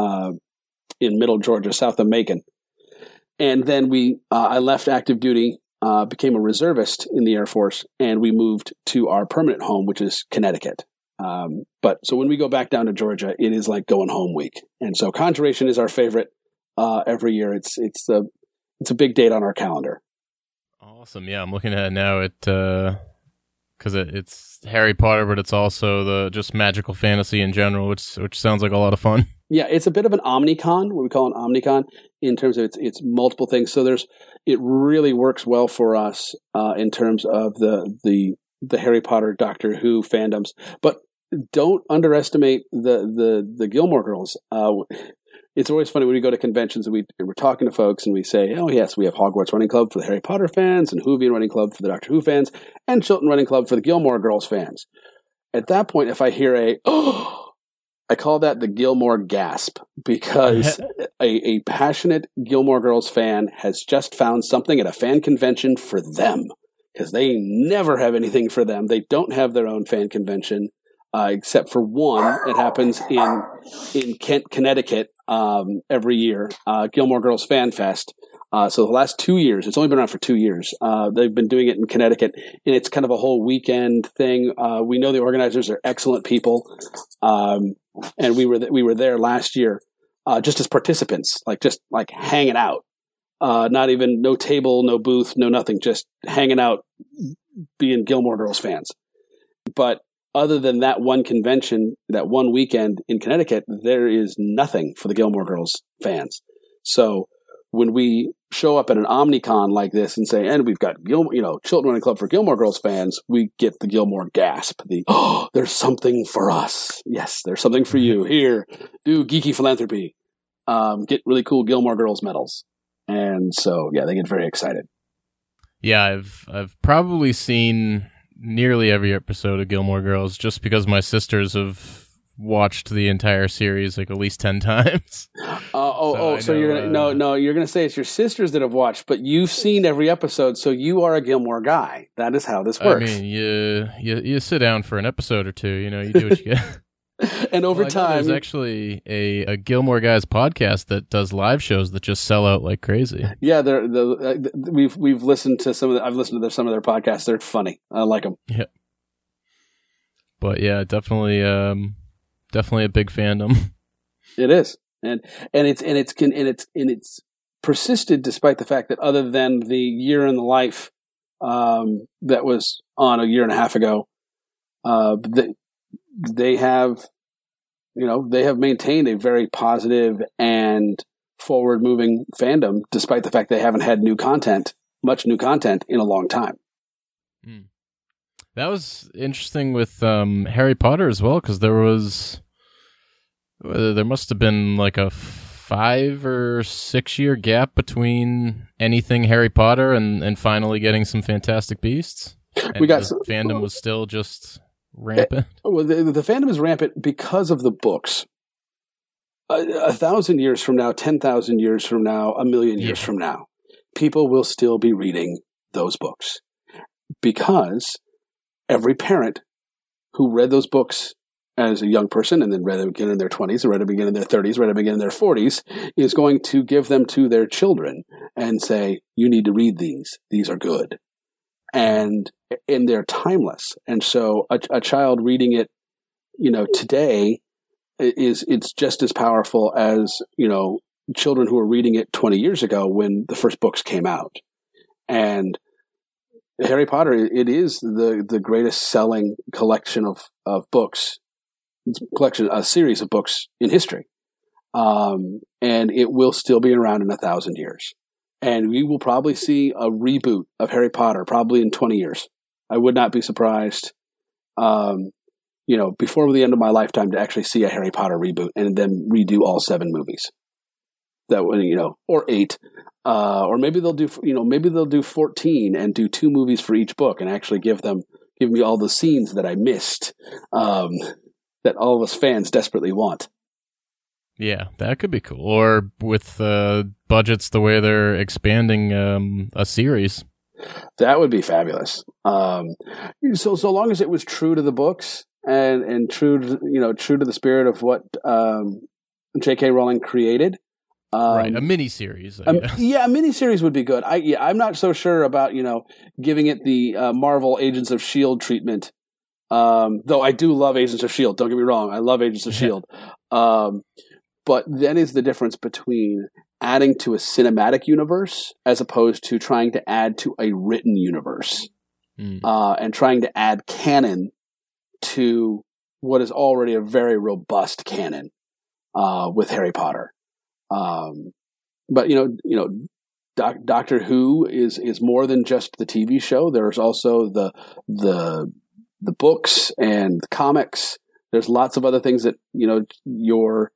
in Middle Georgia, south of Macon. And then I left active duty, became a reservist in the Air Force, and we moved to our permanent home, which is Connecticut. So when we go back down to Georgia, it is like going home week. And so Conjuration is our favorite every year. It's a big date on our calendar.
Awesome. Yeah, I'm looking at it now. Because it's Harry Potter, but it's also the just magical fantasy in general, which sounds like a lot of fun. Yeah,
it's a bit of an Omnicon, what we call an Omnicon, in terms of it's multiple things. So it really works well for us in terms of the Harry Potter, Doctor Who fandoms. But don't underestimate the Gilmore Girls. It's always funny when we go to conventions and we're talking to folks and we say, "Oh yes, we have Hogwarts Running Club for the Harry Potter fans, and Whovian Running Club for the Doctor Who fans, and Chilton Running Club for the Gilmore Girls fans." At that point, if I hear I call that the Gilmore gasp, because a passionate Gilmore Girls fan has just found something at a fan convention for them, because they never have anything for them. They don't have their own fan convention, except for one. It happens in Kent, Connecticut, every year, Gilmore Girls Fan Fest. So the last 2 years, it's only been around for 2 years. They've been doing it in Connecticut, and it's kind of a whole weekend thing. We know the organizers are excellent people. And we were there last year, just as participants, just hanging out. Not even, no table, no booth, no nothing, just hanging out, being Gilmore Girls fans. But other than that one convention, that one weekend in Connecticut, there is nothing for the Gilmore Girls fans. So when we show up at an Omnicon like this and say, and we've got Chilton Running Club for Gilmore Girls fans, we get the Gilmore gasp. There's something for us. Yes, there's something for you. Here, do geeky philanthropy. Get really cool Gilmore Girls medals. And so, yeah, they get very excited.
Yeah, I've probably seen nearly every episode of Gilmore Girls, just because my sisters have watched the entire series at least 10 times.
So you're gonna you're gonna say it's your sisters that have watched, but you've seen every episode, so you are a Gilmore guy. That is how this works.
I mean, you sit down for an episode or two, you do what you get.
And over time,
there's actually a Gilmore Guys podcast that does live shows that just sell out like crazy.
Yeah, we've listened to some of I've listened to some of their podcasts. They're funny. I like them.
Yeah. But yeah, definitely a big fandom.
It is, and it's persisted despite the fact that other than the year in the life that was on a year and a half ago, they have maintained a very positive and forward-moving fandom, despite the fact they haven't had much new content in a long time.
That was interesting with Harry Potter as well, because there must have been like a 5 or 6 year gap between anything Harry Potter and finally getting some Fantastic Beasts. And the fandom was still just rampant.
Well, the fandom is rampant because of the books. 1,000 years from now, 10,000 years from now, 1,000,000 years from now, people will still be reading those books because every parent who read those books as a young person and then read them again in their 20s, read them again in their 30s, read them again in their 40s, is going to give them to their children and say, you need to read these. These are good. And they're timeless. And so a child reading it, today it's just as powerful as, children who were reading it 20 years ago when the first books came out. And Harry Potter, it is the greatest selling collection of books, a series of books in history. And it will still be around in 1,000 years. And we will probably see a reboot of Harry Potter probably in 20 years. I would not be surprised, before the end of my lifetime to actually see a Harry Potter reboot and then redo all 7 movies. That would, or 8. Or maybe they'll do 14 and do 2 movies for each book and actually give me all the scenes that I missed, that all of us fans desperately want.
Yeah, that could be cool. Or with budgets the way they're expanding a series.
That would be fabulous. So long as it was true to the books and true to the spirit of what J.K. Rowling created.
Right, a miniseries.
A miniseries would be good. I'm not so sure about giving it the Marvel Agents of S.H.I.E.L.D. treatment. Though I do love Agents of S.H.I.E.L.D. Don't get me wrong, I love Agents of S.H.I.E.L.D. But that is the difference between adding to a cinematic universe as opposed to trying to add to a written universe, and trying to add canon to what is already a very robust canon with Harry Potter. But Doctor Who is more than just the TV show. There's also the books and the comics. There's lots of other things that your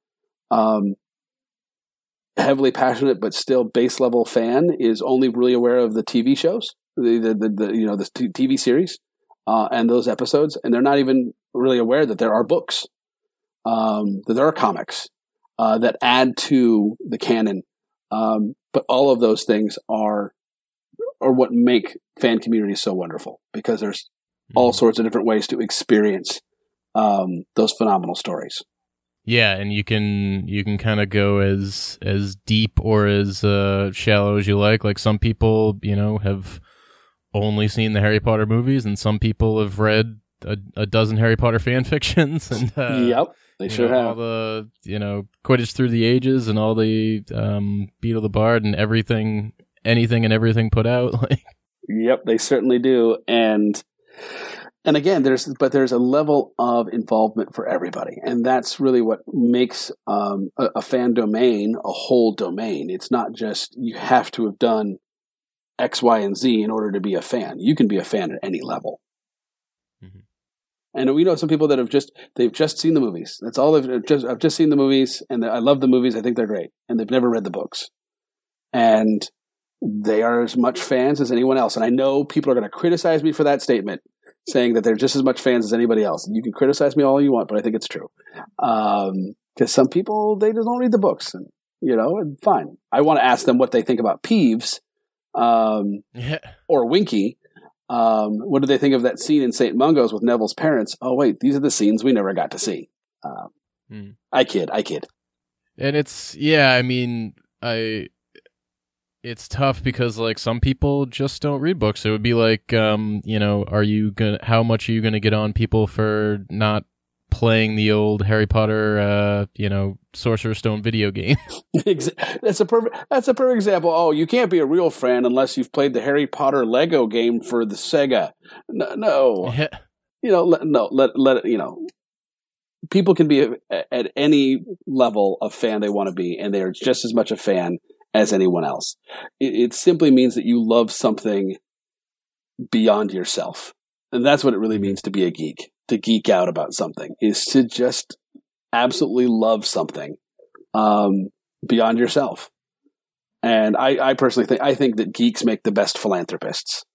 heavily passionate but still base level fan is only really aware of the TV shows, the TV series and those episodes, and they're not even really aware that there are books, that there are comics. That add to the canon. But all of those things are what make fan communities so wonderful, because there's all sorts of different ways to experience those phenomenal stories.
Yeah, and you can kind of go as deep or as shallow as you like. Like some people, have only seen the Harry Potter movies, and some people have read a dozen Harry Potter fan fictions. And
yep. They sure have.
All the, Quidditch Through the Ages and all the Beetle the Bard and anything and everything put out.
Yep, they certainly do. And again, there's a level of involvement for everybody. And that's really what makes a fan domain a whole domain. It's not just you have to have done X, Y, and Z in order to be a fan. You can be a fan at any level. And we know some people that they've just seen the movies. That's all I've just seen the movies, and I love the movies. I think they're great, and they've never read the books, and they are as much fans as anyone else. And I know people are going to criticize me for that statement, saying that they're just as much fans as anybody else. And you can criticize me all you want, but I think it's true. Because some people, they just don't read the books, and and fine. I want to ask them what they think about Peeves, or Winky. What do they think of that scene in St. Mungo's with Neville's parents? Oh, wait, these are the scenes we never got to see. I kid.
And it's tough because some people just don't read books. It would be like, how much are you going to get on people for not playing the old Harry Potter, Sorcerer's Stone video game.
That's a perfect example. Oh, you can't be a real fan unless you've played the Harry Potter Lego game for the Sega. No. Let it. People can be at any level of fan they want to be, and they are just as much a fan as anyone else. It simply means that you love something beyond yourself. And that's what it really means to be a geek. To geek out about something is to just absolutely love something beyond yourself. And I personally think that geeks make the best philanthropists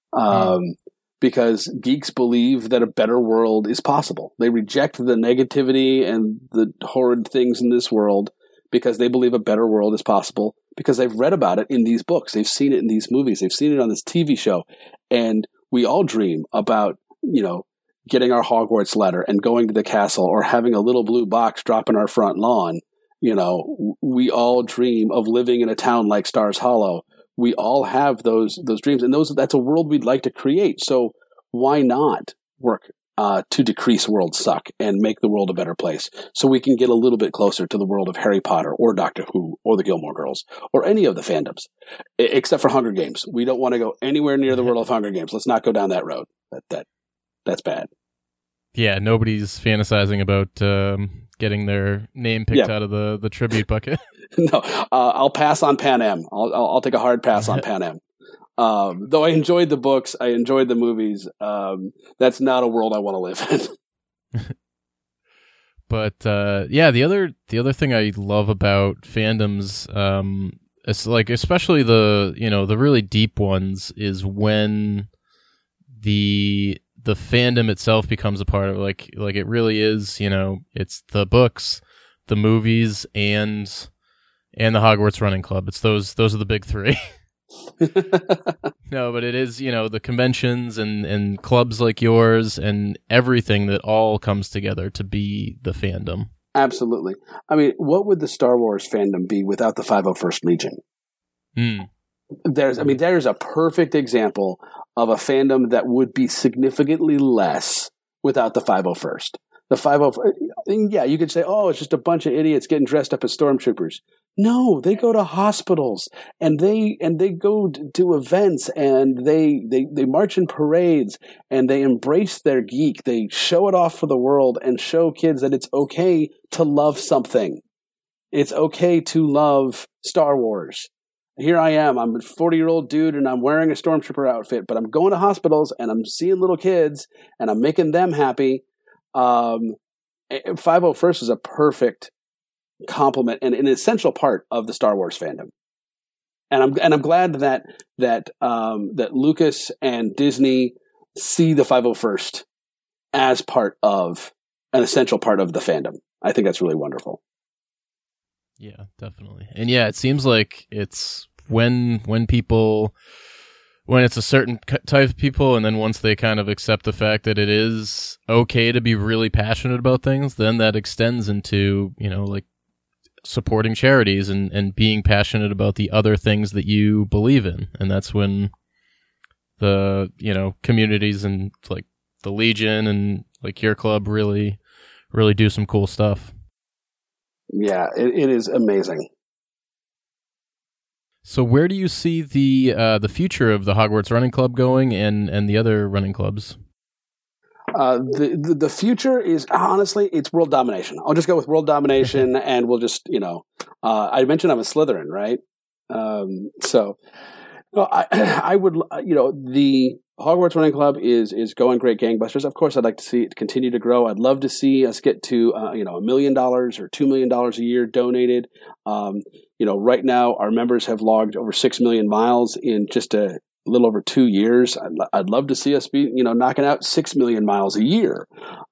because geeks believe that a better world is possible. They reject the negativity and the horrid things in this world because they believe a better world is possible because they've read about it in these books. They've seen it in these movies. They've seen it on this TV show. And we all dream about, getting our Hogwarts letter and going to the castle or having a little blue box drop in our front lawn. We all dream of living in a town like Stars Hollow. We all have those dreams, and that's a world we'd like to create. So why not work to decrease world suck and make the world a better place so we can get a little bit closer to the world of Harry Potter or Doctor Who or the Gilmore Girls or any of the fandoms, except for Hunger Games. We don't want to go anywhere near the world of Hunger Games. Let's not go down that road. That's bad.
Yeah, nobody's fantasizing about getting their name picked out of the tribute bucket.
No, I'll pass on Pan Am. I'll take a hard pass on Pan Am. Though I enjoyed the books, I enjoyed the movies. That's not a world I want to live in.
But the other thing I love about fandoms, it's like especially the really deep ones, is when the fandom itself becomes a part of like it really is. It's the books, the movies, and the Hogwarts Running Club. It's those are the big three. No, but it is, the conventions and clubs like yours and everything that all comes together to be the fandom.
Absolutely. I mean, what would the Star Wars fandom be without the 501st Legion? There's a perfect example of a fandom that would be significantly less without the 501st. The 501st, yeah, you could say, oh, it's just a bunch of idiots getting dressed up as stormtroopers. No, they go to hospitals and they go to events and they march in parades and they embrace their geek. They show it off for the world and show kids that it's okay to love something. It's okay to love Star Wars. Here I am. I'm a 40-year-old dude and I'm wearing a stormtrooper outfit, but I'm going to hospitals and I'm seeing little kids and I'm making them happy. 501st is a perfect complement and an essential part of the Star Wars fandom. And I'm glad that Lucas and Disney see the 501st as an essential part of the fandom. I think that's really wonderful.
Yeah, definitely. And yeah, it seems like it's when it's a certain type of people, and then once they kind of accept the fact that it is okay to be really passionate about things, then that extends into, like supporting charities and being passionate about the other things that you believe in. And that's when the, communities and like the Legion and like your club really, really do some cool stuff.
Yeah, it is amazing.
So where do you see the future of the Hogwarts Running Club going and the other running clubs?
The future is, honestly, it's world domination. I'll just go with world domination and we'll just, I mentioned I'm a Slytherin, right? I would, the Hogwarts Running Club is going great gangbusters. Of course, I'd like to see it continue to grow. I'd love to see us get to, $1 million or $2 million a year donated. Right now our members have logged over 6 million miles in just a little over 2 years. I'd love to see us be, knocking out 6 million miles a year.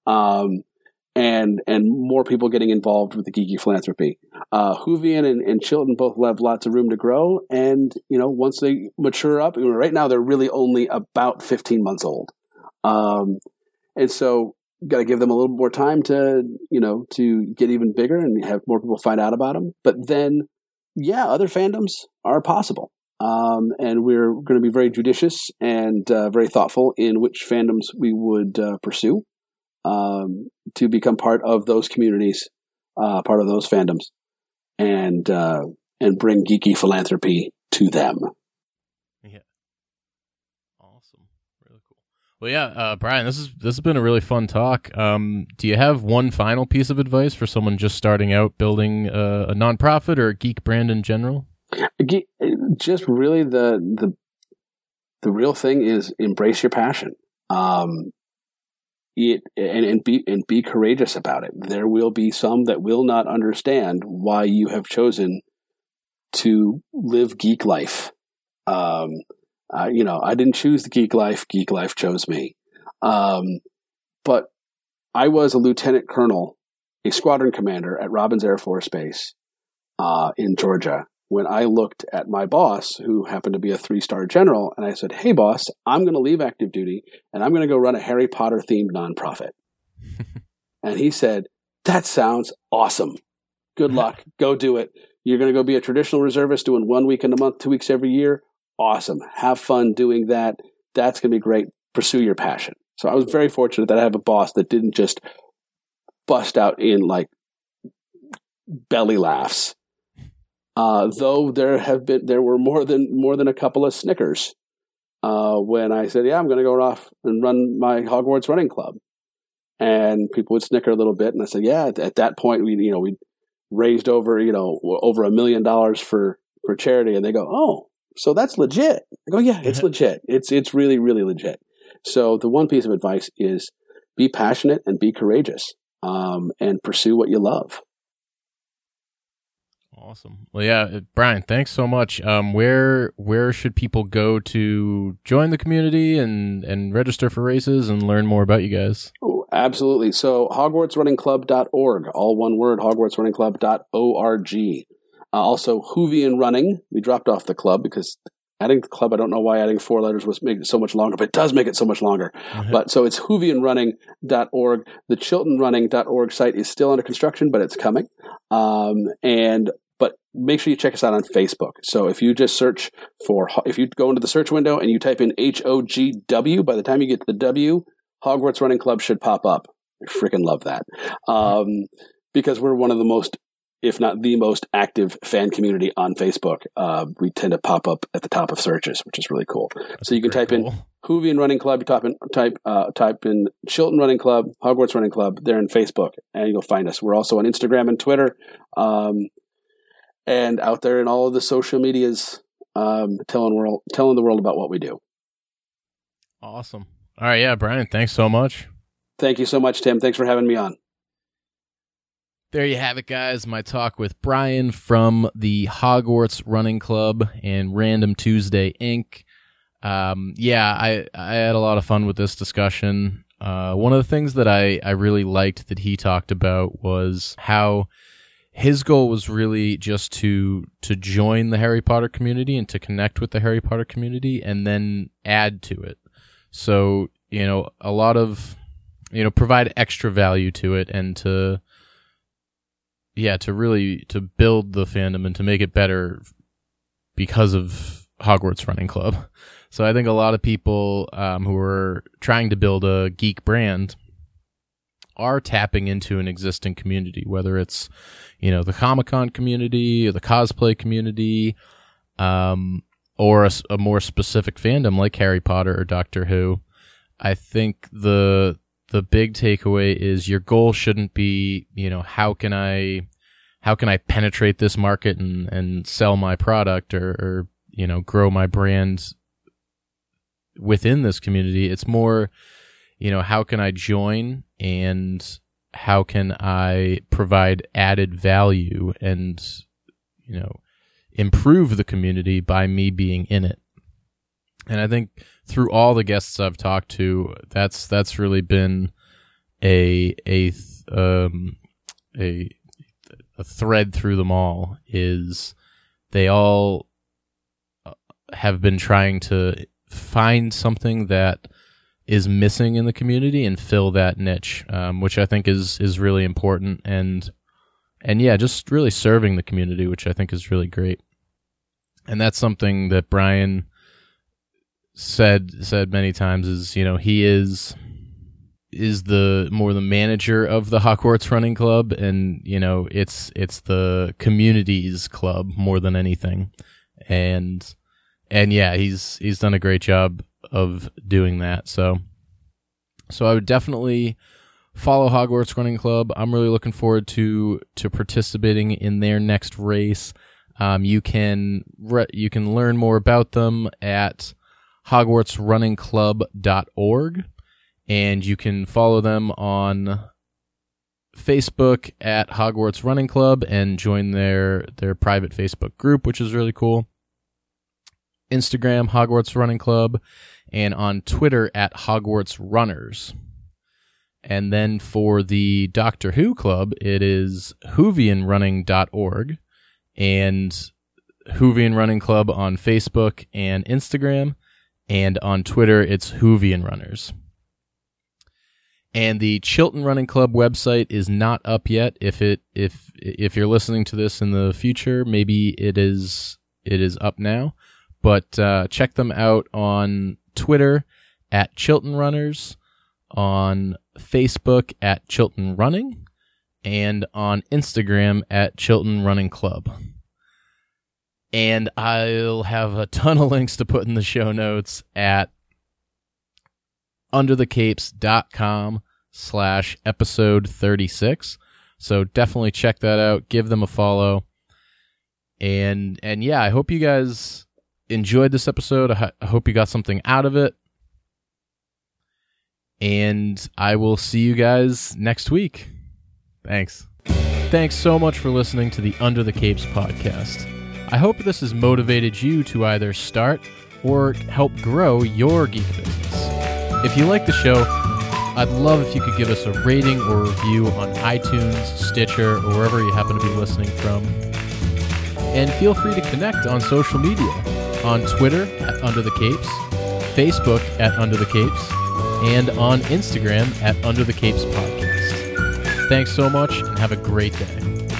And more people getting involved with the geeky philanthropy. Whovian and Chilton both have lots of room to grow. And, once they mature up, right now they're really only about 15 months old. And so got to give them a little more time to get even bigger and have more people find out about them. But then, other fandoms are possible. And we're going to be very judicious and very thoughtful in which fandoms we would pursue. to become part of those communities, part of those fandoms, and bring geeky philanthropy to them.
Yeah, awesome, really cool. Well, yeah, Brian, this has been a really fun talk. Do you have one final piece of advice for someone just starting out building a nonprofit or a geek brand in general?
Just really the real thing is embrace your passion. Be courageous about it. There will be some that will not understand why you have chosen to live geek life. I didn't choose the geek life. Geek life chose me. But I was a lieutenant colonel, a squadron commander at Robins Air Force Base in Georgia, when I looked at my boss, who happened to be a 3-star general, and I said, "Hey, boss, I'm going to leave active duty, and I'm going to go run a Harry Potter-themed nonprofit." And he said, "That sounds awesome. Good luck. Go do it. You're going to go be a traditional reservist doing 1 week in a month, 2 weeks every year. Awesome. Have fun doing that. That's going to be great. Pursue your passion." So I was very fortunate that I have a boss that didn't just bust out in like belly laughs. Though there were more than a couple of snickers when I said, "Yeah, I'm going to go off and run my Hogwarts running club," and people would snicker a little bit. And I said, "Yeah." At that point, we raised over $1 million for charity, and they go, "Oh, so that's legit?" I go, "Yeah, it's legit. It's really, really legit." So the one piece of advice is be passionate and be courageous, and pursue what you love.
Awesome. Well, yeah, Brian, thanks so much. Where should people go to join the community and register for races and learn more about you guys?
Oh, absolutely. So HogwartsRunningClub.org, all one word, HogwartsRunningClub.org. Also, Whovian Running. We dropped off the club because adding the club, I don't know why adding 4 letters was making it so much longer, but it does make it so much longer. But so it's WhovianRunning.org. The ChiltonRunning.org site is still under construction, but it's coming. But make sure you check us out on Facebook. So if you just if you go into the search window and you type in HOGW, by the time you get to the W, Hogwarts Running Club should pop up. I freaking love that. Because we're one of the most, if not the most active fan community on Facebook. We tend to pop up at the top of searches, which is really cool. So you can type in Whovian Running Club, type in Chilton Running Club, Hogwarts Running Club, there in Facebook, and you'll find us. We're also on Instagram and Twitter, and out there in all of the social medias, telling the world about what we do.
Awesome. All right, yeah, Brian, thanks so much.
Thank you so much, Tim. Thanks for having me on.
There you have it, guys. My talk with Brian from the Hogwarts Running Club and Random Tuesday Inc. I had a lot of fun with this discussion. One of the things that I really liked that he talked about was how his goal was really just to join the Harry Potter community and to connect with the Harry Potter community and then add to it. So, a lot of, provide extra value to it and to build the fandom and to make it better because of Hogwarts Running Club. So I think a lot of people who are trying to build a geek brand are tapping into an existing community, whether it's, the Comic-Con community or the cosplay community, or a more specific fandom like Harry Potter or Doctor Who. I think the big takeaway is your goal shouldn't be, how can I penetrate this market and sell my product or grow my brand within this community. It's more, how can I join and how can I provide added value and, improve the community by me being in it. And I think through all the guests I've talked to, that's really been a thread through them all, is they all have been trying to find something that is missing in the community and fill that niche, which I think is really important. And just really serving the community, which I think is really great. And that's something that Brian said many times is, is the manager of the Hogwarts Running Club, and it's the community's club more than anything, and yeah, he's done a great job of doing that. So I would definitely follow Hogwarts Running Club. I'm really looking forward to participating in their next race. You can learn more about them at hogwartsrunningclub.org, and you can follow them on Facebook at Hogwarts Running Club and join their private Facebook group, which is really cool. Instagram, Hogwarts Running Club, and on Twitter at Hogwarts Runners. And then for the Doctor Who Club, it is whovianrunning.org and Whovian Running Club on Facebook and Instagram, and on Twitter, it's Whovian Runners. And the Chilton Running Club website is not up yet. If you're listening to this in the future, maybe it is up now. But check them out on Twitter at Chilton Runners, on Facebook at Chilton Running, and on Instagram at Chilton Running Club. And I'll have a ton of links to put in the show notes at underthecapes.com/episode 36. So definitely check that out. Give them a follow. And yeah, I hope you guys enjoyed this episode. I hope you got something out of it. And I will see you guys next week. Thanks. Thanks so much for listening to the Under the Capes podcast. I hope this has motivated you to either start or help grow your geek business. If you like the show, I'd love if you could give us a rating or review on iTunes, Stitcher, or wherever you happen to be listening from. And feel free to connect on social media, on Twitter at Under the Capes, Facebook at Under the Capes, and on Instagram at Under the Capes Podcast. Thanks so much, and have a great day.